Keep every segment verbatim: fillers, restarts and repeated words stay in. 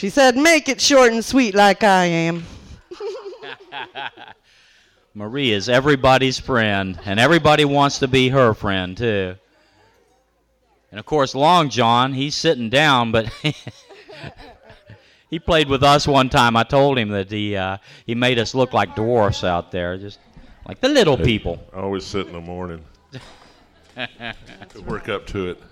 She said, make it short and sweet like I am. Marie is everybody's friend, and everybody wants to be her friend, too. And, of course, Long John, he's sitting down, but he played with us one time. I told him that he uh, he made us look like dwarfs out there, just like the little people. I always sit in the morning to work up to it.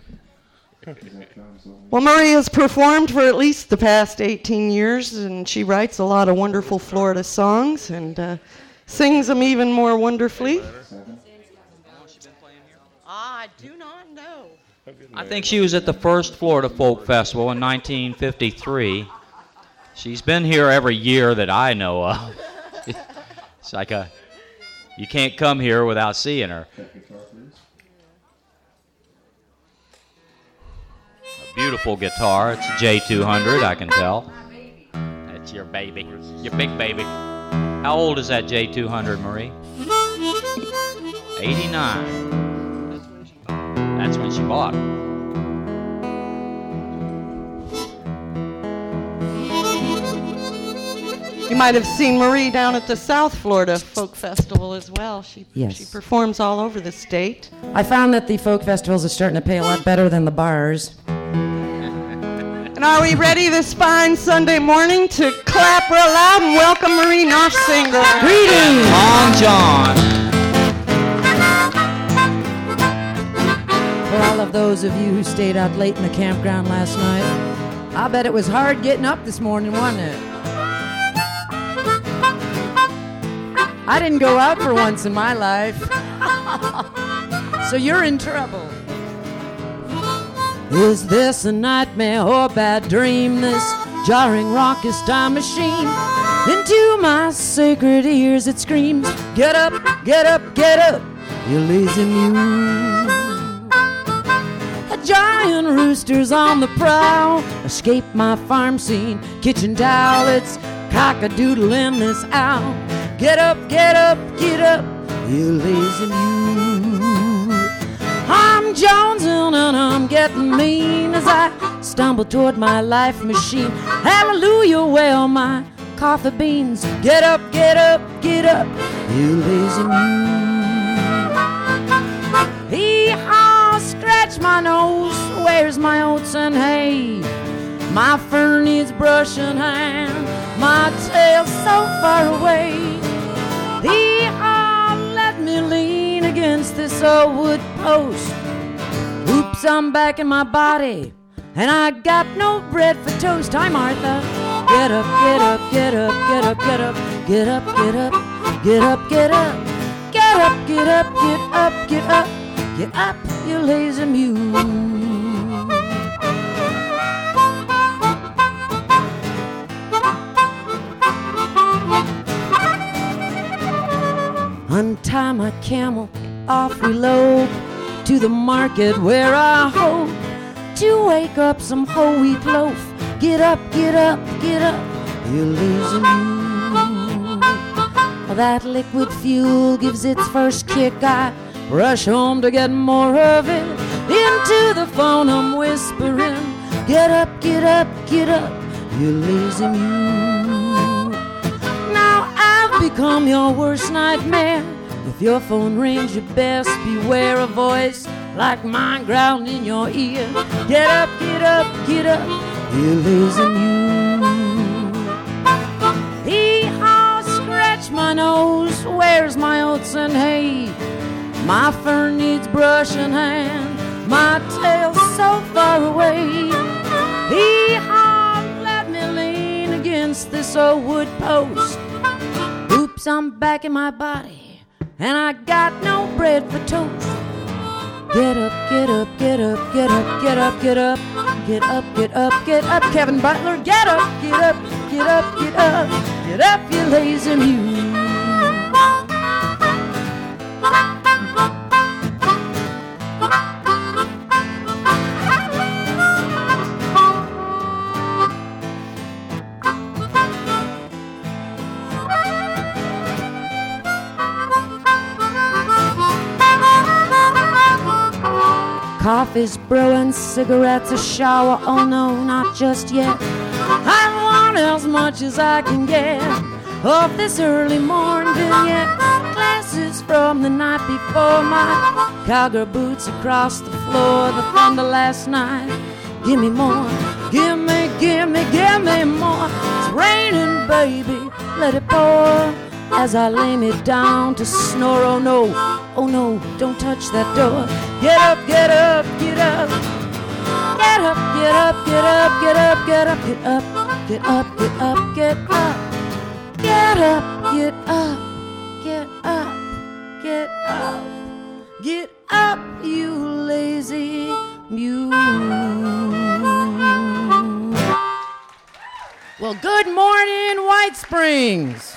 Well, Marie has performed for at least the past eighteen years, and she writes a lot of wonderful Florida songs and uh, sings them even more wonderfully. I do not know. I think she was at the first Florida Folk Festival in nineteen fifty-three. She's been here every year that I know of. It's like a, you can't come here without seeing her. A beautiful guitar. It's a J two hundred, I can tell. That's your baby, your big baby. How old is that J two hundred, Marie? eighty-nine. That's when she bought it. You might have seen Marie down at the South Florida Folk Festival as well. She Yes. she performs all over the state. I found that the folk festivals are starting to pay a lot better than the bars. And are we ready this fine Sunday morning to clap real loud and welcome Marie Knopfsinger? Greetings! Long John. For all of those of you who stayed out late in the campground last night, I bet it was hard getting up this morning, wasn't it? I didn't go out for once in my life. So you're in trouble. Is this a nightmare or a bad dream? This jarring raucous time machine. Into my sacred ears it screams, get up, get up, get up, you lazy mule. A giant rooster's on the prowl, escape my farm scene, kitchen towel, it's cock-a-doodle-in this owl. Get up, get up, get up, you lazy mule. I'm jonesing and I'm getting mean as I stumble toward my life machine. Hallelujah, well, my coffee beans. Get up, get up, get up, you lazy mule. Hee-haw, scratch my nose, where's my oats and hay? My fur needs brush in hand, my tail's so far away. Hee-haw, let me lean against this old wood post. Oops, I'm back in my body, and I got no bread for toast. Hi, Martha. Get up, get up, get up, get up, get up, get up, get up, get up, get up, get up, get up, get up, get up, get up, you lazy mule. Untie my camel, off we lope to the market where I hope to wake up some whole wheat loaf. Get up, get up, get up, you lazy mule. That liquid fuel gives its first kick. I rush home to get more of it. Into the phone I'm whispering, get up, get up, get up, you lazy mule. Now I've become your worst nightmare. If your phone rings, you best beware a voice like mine growling in your ear. Get up, get up, get up, you lazy mule. Hee-haw, scratch my nose, where's my oats and hay? My fur needs brush in hand, my tail's so far away. Hee-haw, let me lean against this old wood post. Oops, I'm back in my body, and I got no bread for toast. Get up, get up, get up, get up, get up, get up, get up, get up, get up, Kevin Butler, get up, get up, get up, get up, get up, you lazy mule. Coffee's brewing, cigarettes a shower, oh no, not just yet. I'm down as much as I can get of this early morn vignette. Glasses from the night before, my cowgirl boots across the floor, the thunder last night. Give me more, give me, give me, give me more. It's raining, baby, let it pour as I lay me down to snore. Oh no, oh no, don't touch that door. Get up, get up, get up. Get up, get up, get up, get up, get up, get up, get up, get up, get up. Get up, get up, get up, get up. Get up, you lazy mule. Well, good morning, White Springs.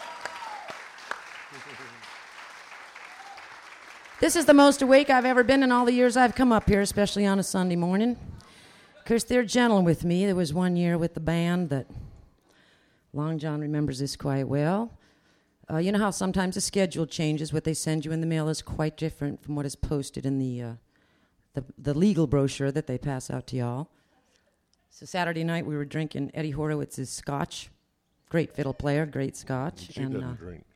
This is the most awake I've ever been in all the years I've come up here, especially on a Sunday morning. Of course, they're gentle with me. There was one year with the band that Long John remembers this quite well. Uh, you know how sometimes the schedule changes. What they send you in the mail is quite different from what is posted in the, uh, the, the legal brochure that they pass out to y'all. So Saturday night we were drinking Eddie Horowitz's scotch. Great fiddle player, great scotch. She and, doesn't uh, drink.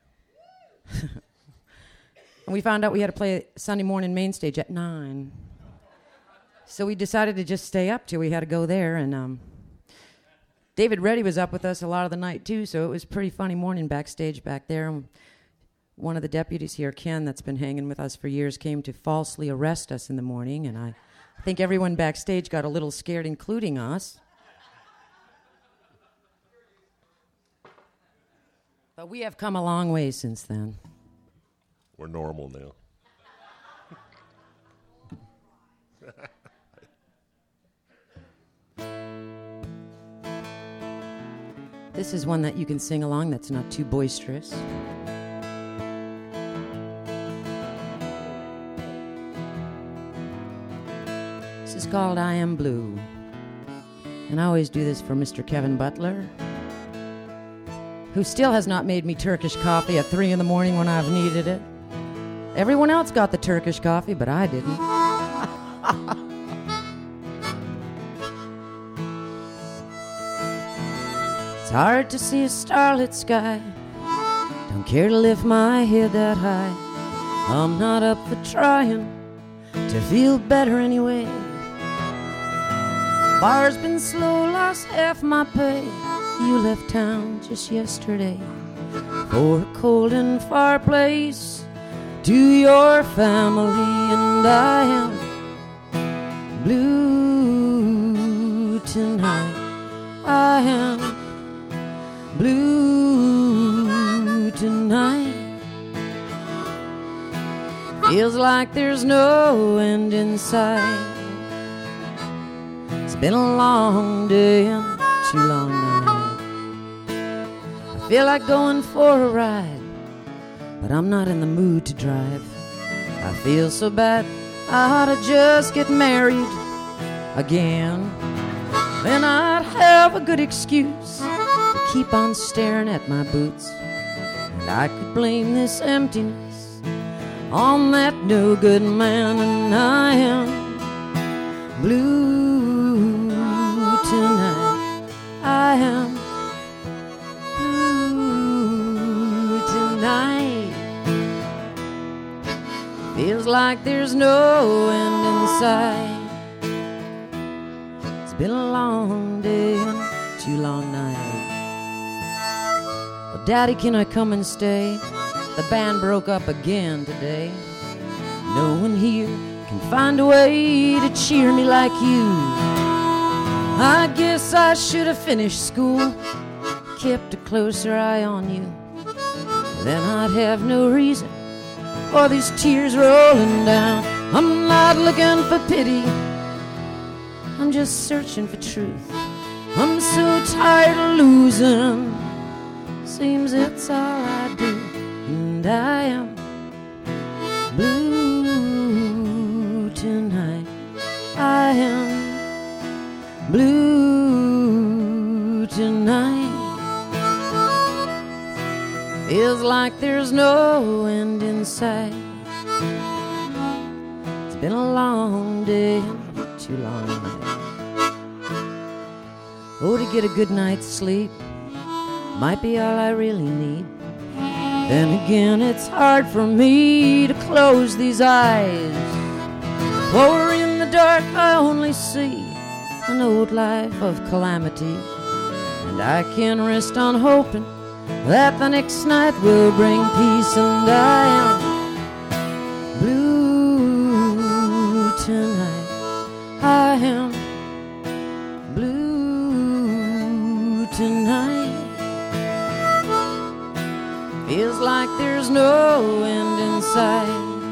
And we found out we had to play Sunday morning main stage at nine. So we decided to just stay up till we had to go there. And um, David Reddy was up with us a lot of the night, too, so it was a pretty funny morning backstage back there. And one of the deputies here, Ken, that's been hanging with us for years, came to falsely arrest us in the morning. And I think everyone backstage got a little scared, including us. But we have come a long way since then. We're normal now. This is one that you can sing along that's not too boisterous. This is called I Am Blue. And I always do this for Mister Kevin Butler, who still has not made me Turkish coffee at three in the morning when I've needed it. Everyone else got the Turkish coffee, but I didn't. It's hard to see a starlit sky. Don't care to lift my head that high. I'm not up for trying to feel better anyway. Bar's been slow, lost half my pay. You left town just yesterday for a cold and far place to your family, and I am blue tonight. I am blue tonight. Feels like there's no end in sight. It's been a long day and too long night. I feel like going for a ride, but I'm not in the mood to drive. I feel so bad I ought to just get married again. Then I'd have a good excuse to keep on staring at my boots, and I could blame this emptiness on that no good man. And I am blue tonight. I am blue tonight. Feels like there's no end in sight. It's been a long day and too long night. Well, Daddy, can I come and stay? The band broke up again today. No one here can find a way to cheer me like you. I guess I should have finished school, kept a closer eye on you. Then I'd have no reason for these tears rolling down. I'm not looking for pity, I'm just searching for truth. I'm so tired of losing, seems it's all I do. And I am blue tonight. I am blue tonight. Feels like there's no end in sight. It's been a long day and too long night. Oh, to get a good night's sleep might be all I really need. Then again, it's hard for me to close these eyes. For in the dark I only see an old life of calamity, and I can rest on hoping that the next night will bring peace. And I am blue tonight. I am blue tonight. Feels like there's no end in sight.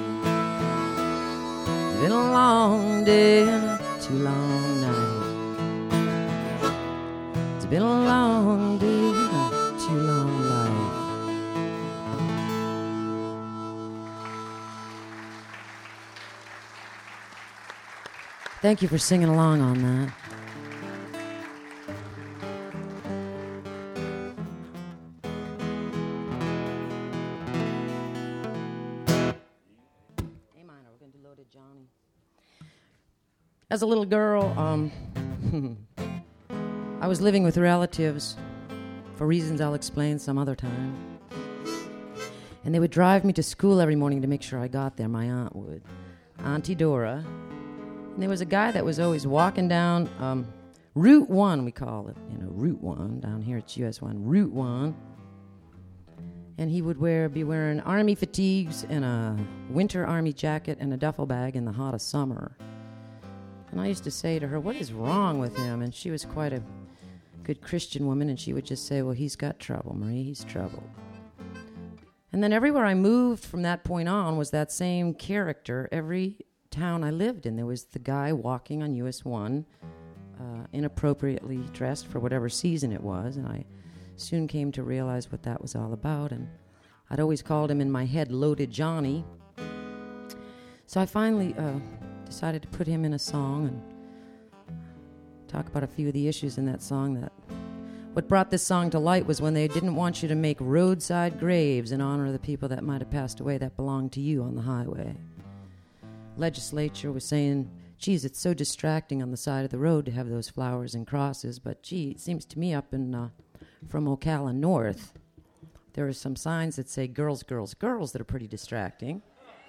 It's been a long day and a too long night. It's been a long day and a too long life. Thank you for singing along on that. Johnny. As a little girl, um, I was living with relatives for reasons I'll explain some other time. And they would drive me to school every morning to make sure I got there. My aunt would. Auntie Dora. And there was a guy that was always walking down um, Route one, we call it. You know, Route one. Down here it's U S one. Route one. And he would wear be wearing army fatigues and a winter army jacket and a duffel bag in the hottest summer. And I used to say to her, what is wrong with him? And she was quite a good Christian woman, and she would just say, well, he's got trouble, Marie, he's troubled. And then everywhere I moved from that point on was that same character. Every town I lived in, there was the guy walking on U S one, uh, inappropriately dressed for whatever season it was, and I soon came to realize what that was all about, and I'd always called him in my head Loaded Johnny. So I finally uh, decided to put him in a song and talk about a few of the issues in that song. That what brought this song to light was when they didn't want you to make roadside graves in honor of the people that might have passed away that belonged to you on the highway. Legislature was saying, geez, it's so distracting on the side of the road to have those flowers and crosses, but gee, it seems to me up in uh, from Ocala North, there are some signs that say girls, girls, girls that are pretty distracting.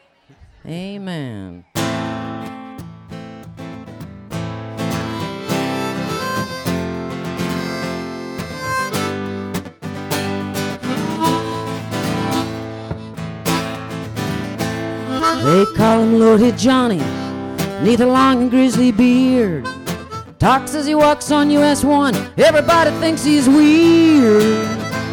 Amen. They call him Loaded Johnny, neath a long and grizzly beard. Talks as he walks on U S one, everybody thinks he's weird.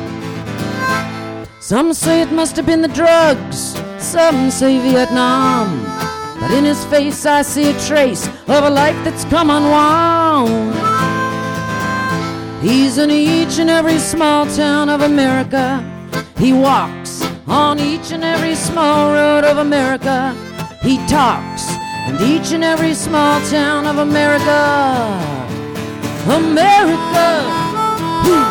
Some say it must have been the drugs, some say Vietnam, but in his face I see a trace of a life that's come unwound. He's in each and every small town of America. He walks on each and every small road of America. He talks in each and every small town of America. America. Whew.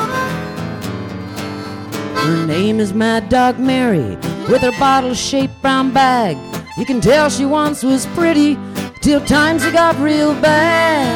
Her name is Mad Dog Mary, with her bottle-shaped brown bag. You can tell she once was pretty, till times got real bad.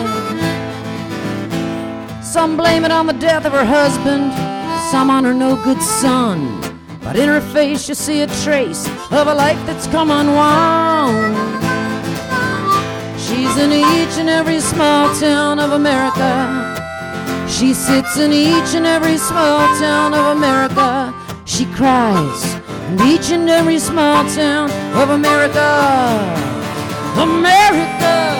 Some blame it on the death of her husband, some on her no-good son. But in her face you see a trace of a life that's come unwound. She's in each and every small town of America. She sits in each and every small town of America. She cries in each and every small town of America. America.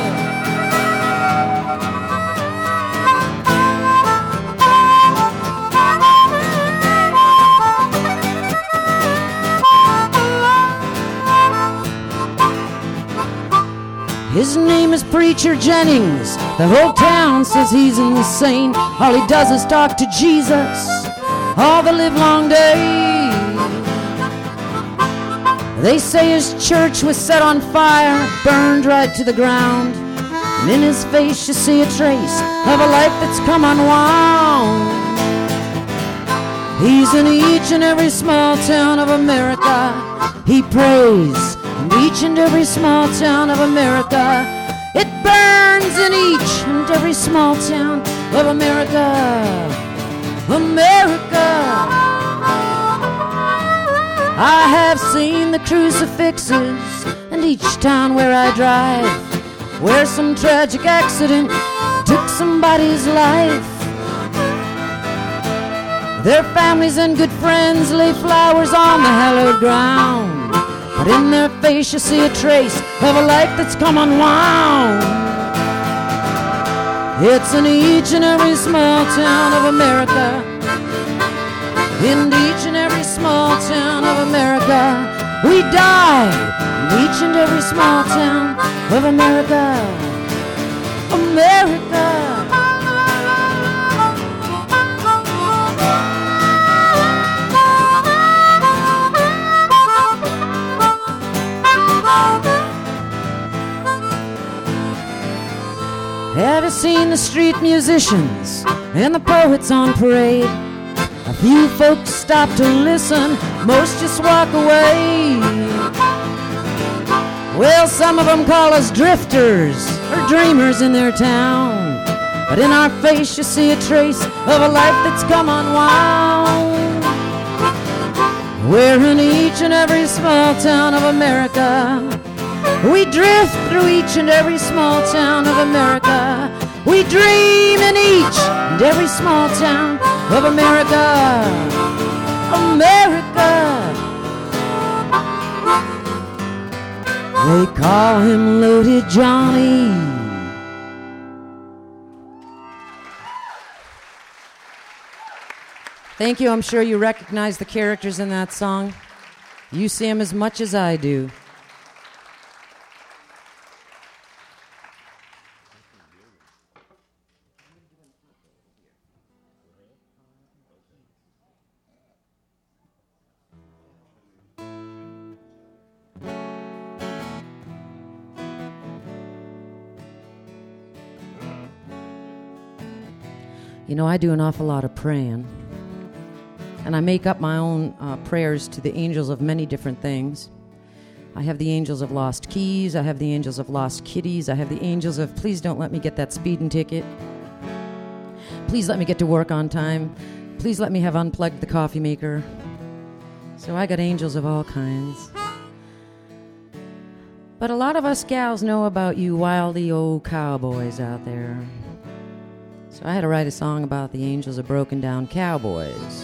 His name is Preacher Jennings. The whole town says he's insane. All he does is talk to Jesus all the livelong day. They say his church was set on fire, burned right to the ground. And in his face you see a trace of a life that's come unwound. He's in each and every small town of America. He prays in each and every small town of America. It burns in each and every small town of America. America. I have seen the crucifixes in each town where I drive, where some tragic accident took somebody's life. Their families and good friends lay flowers on the hallowed ground, but in their face you see a trace of a life that's come unwound. It's in each and every small town of America. In each and every small town of America, we die. In each and every small town of America, America. Have you seen the street musicians and the poets on parade? A few folks stop to listen, most just walk away. Well, some of them call us drifters or dreamers in their town, but in our face you see a trace of a life that's come unwound. We're in each and every small town of America. We drift through each and every small town of America. We dream in each and every small town of America. America. They call him Loaded Johnny. Thank you. I'm sure you recognize the characters in that song. You see them as much as I do. You know, I do an awful lot of praying, and I make up my own uh, prayers to the angels of many different things. I have the angels of lost keys, I have the angels of lost kitties, I have the angels of please don't let me get that speeding ticket, please let me get to work on time, please let me have unplugged the coffee maker. So I got angels of all kinds. But a lot of us gals know about you wildy old cowboys out there. So I had to write a song about the angels of broken down cowboys.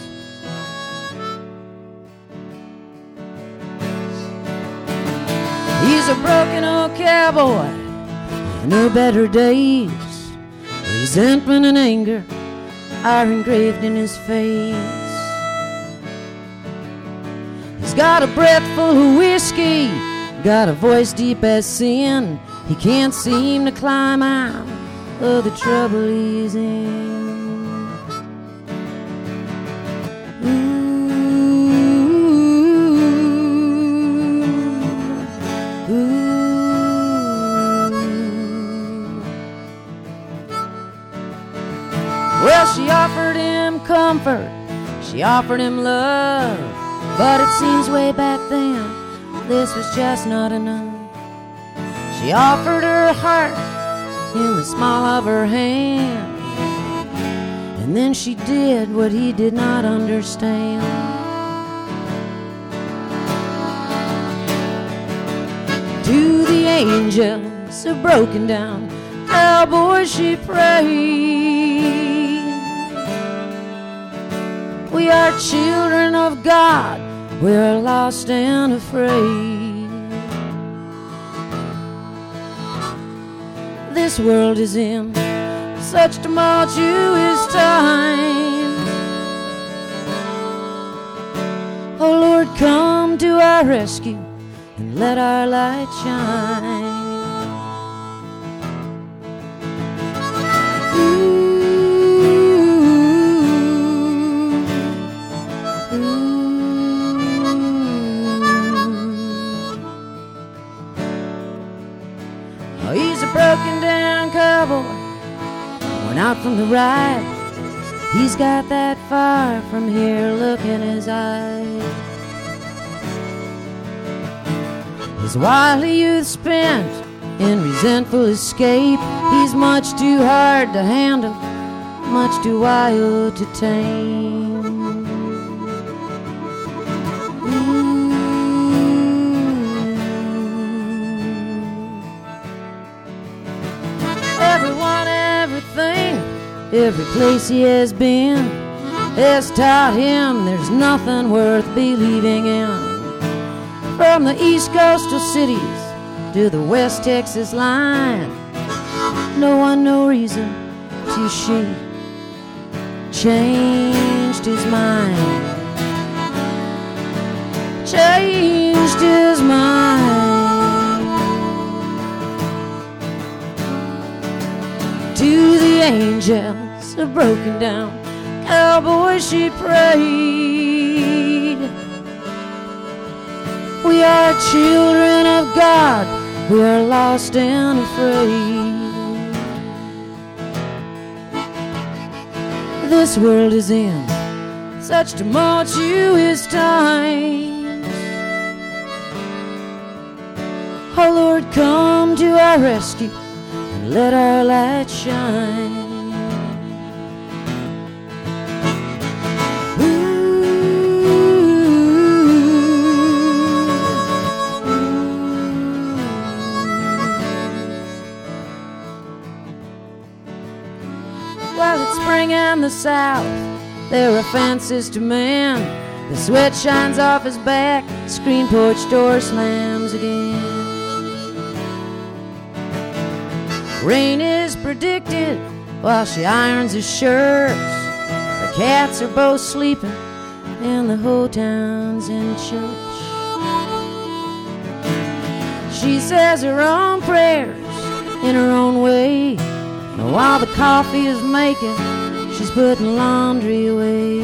He's a broken old cowboy with no better days. Resentment and anger are engraved in his face. He's got a breath full of whiskey, got a voice deep as sin. He can't seem to climb out of the trouble he's in. Ooh, ooh. Well, she offered him comfort, she offered him love, but it seems way back then this was just not enough. She offered her heart in the small of her hand, and then she did what he did not understand. To the angels of broken down cowboys she prayed. We are children of God, we're lost and afraid. This world is in such tumultuous times. Oh Lord, come to our rescue and let our light shine. Ooh, ooh. Oh, he's a broken down cowboy, went out from the ride. He's got that fire from here look in his eyes. His wily youth spent in resentful escape. He's much too hard to handle, much too wild to tame. Everyone, everything, every place he has been has taught him there's nothing worth believing in. From the East Coastal cities to the West Texas line, no one, no reason to she changed his mind. Changed his mind. To the angels of broken down cowboys she prayed. We are children of God, we are lost and afraid. This world is in such tumultuous times. Oh Lord, come to our rescue and let our light shine. In the South, there are fences to mend. The sweat shines off his back, screen porch door slams again. Rain is predicted while she irons his shirts. The cats are both sleeping and the whole town's in church. She says her own prayers in her own way, and while the coffee is making, she's putting laundry away.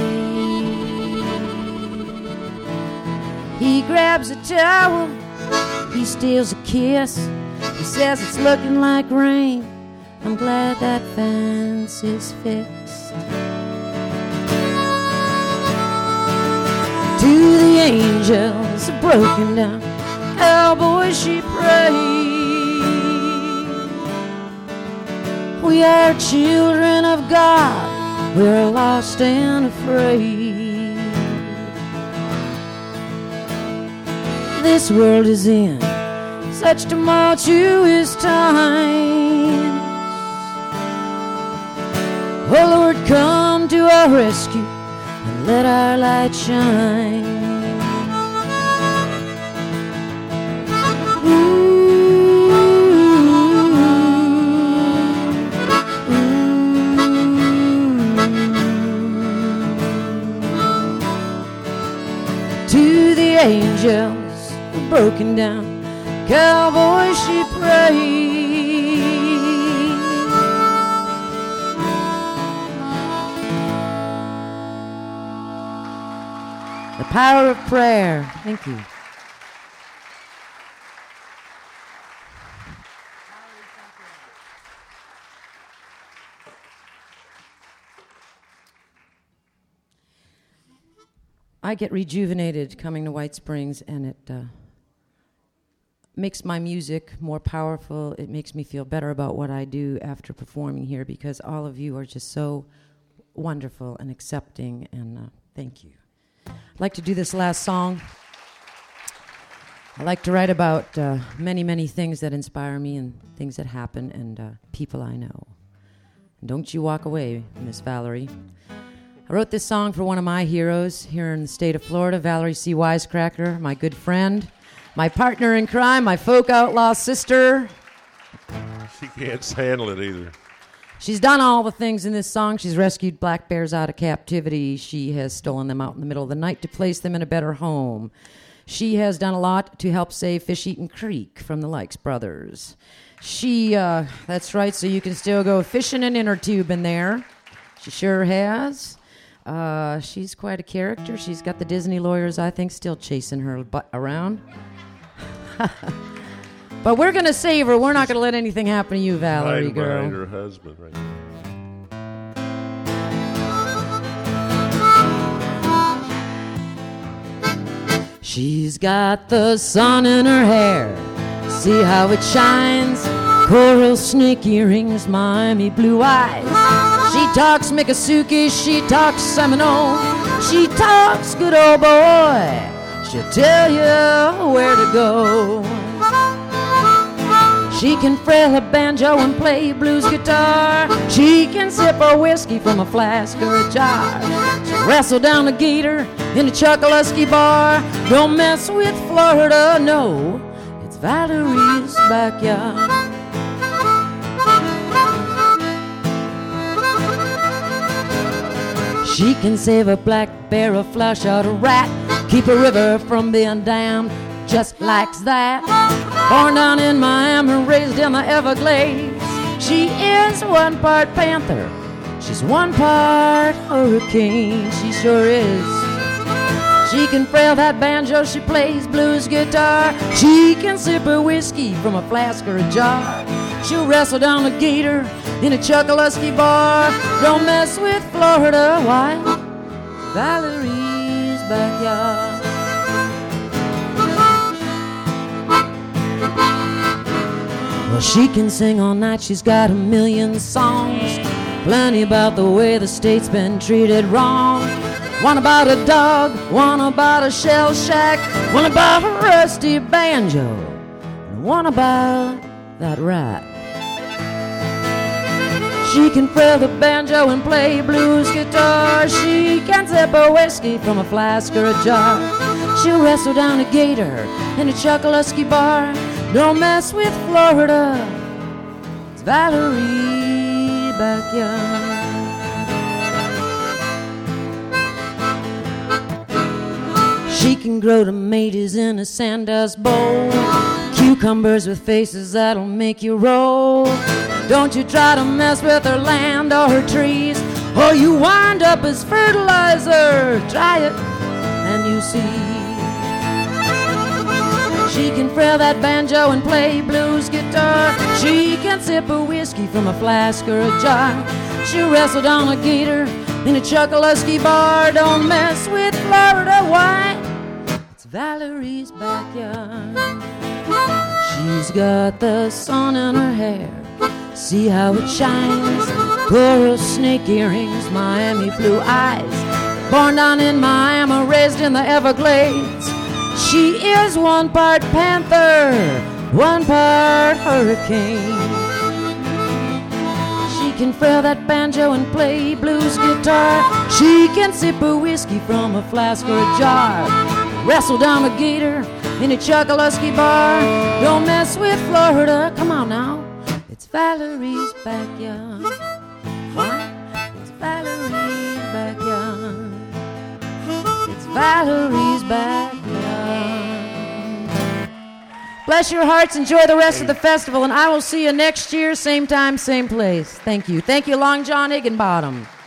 He grabs a towel, he steals a kiss. He says it's looking like rain, I'm glad that fence is fixed. To the angels of broken down cowboys she prayed. We are children of God, we're lost and afraid. This world is in such tumultuous times. Oh Lord, come to our rescue and let our light shine. Angels were broken down, cowboys she prayed. The power of prayer. Thank you. I get rejuvenated coming to White Springs, and it uh, makes my music more powerful. It makes me feel better about what I do after performing here, because all of you are just so wonderful and accepting, and uh, thank you. I'd like to do this last song. I like to write about uh, many, many things that inspire me and things that happen and uh, people I know. And don't you walk away, Miss Valerie. I wrote this song for one of my heroes here in the state of Florida, Valerie C. Wisecracker, my good friend, my partner in crime, my folk outlaw sister. She can't handle it either. She's done all the things in this song. She's rescued black bears out of captivity. She has stolen them out in the middle of the night to place them in a better home. She has done a lot to help save Fish Eaten Creek from the Likes brothers. She, uh, that's right, so you can still go fishing an inner tube in there. She sure has. Uh, she's quite a character. She's got the Disney lawyers, I think, still chasing her butt around. But we're going to save her. We're not going to let anything happen to you, Valerie, hiding girl. behind her husband right now. She's got the sun in her hair, See how it shines. Coral snake earrings, Miami blue eyes. She talks Miccosukee, she talks Seminole. She talks good old boy. She'll tell you where to go. She can frail a banjo and play blues guitar. She can sip a whiskey from a flask or a jar. She'll wrestle down a gator in a Chokoloskee bar. Don't mess with Florida, no, it's Valerie's backyard. She can save a black bear, a flush out a rat, keep a river from being dammed, just like that. Born down in Miami, raised in the Everglades. She is one part panther, she's one part hurricane, she sure is. She can frail that banjo, she plays blues guitar. She can sip her whiskey from a flask or a jar. She'll wrestle down a gator in a Chokoloskee bar. Don't mess with Florida, why? Valerie's backyard. Well, she can sing all night, she's got a million songs. Plenty about the way the state's been treated wrong. One about a dog, one about a shell shack, one about a rusty banjo, and one about that rat. She can frail the banjo and play blues guitar. She can sip a whiskey from a flask or a jar. She'll wrestle down a gator in a Chokoloskee bar. Don't mess with Florida, it's Valerie's backyard. She can grow tomatoes in a sandust bowl, cucumbers with faces that'll make you roll. Don't you try to mess with her land or her trees, or you wind up as fertilizer. Try it and you see. She can frail that banjo and play blues guitar. She can sip a whiskey from a flask or a jar. She'll wrestle down a gator in a Chokoloskee bar. Don't mess with Florida, why? It's Valerie's backyard. She's got the sun in her hair, see how it shines. Coral snake earrings, Miami blue eyes. Born down in Miami, raised in the Everglades. She is one part panther, one part hurricane. She can frail that banjo and play blues guitar. She can sip a whiskey from a flask or a jar. Wrestle down a gator in a Chokoloskee bar. Don't mess with Florida, come on now, it's Valerie's backyard. What? It's Valerie's backyard. It's Valerie's backyard. Bless your hearts, enjoy the rest of the festival, and I will see you next year, same time, same place. Thank you. Thank you, Long John Higginbottom.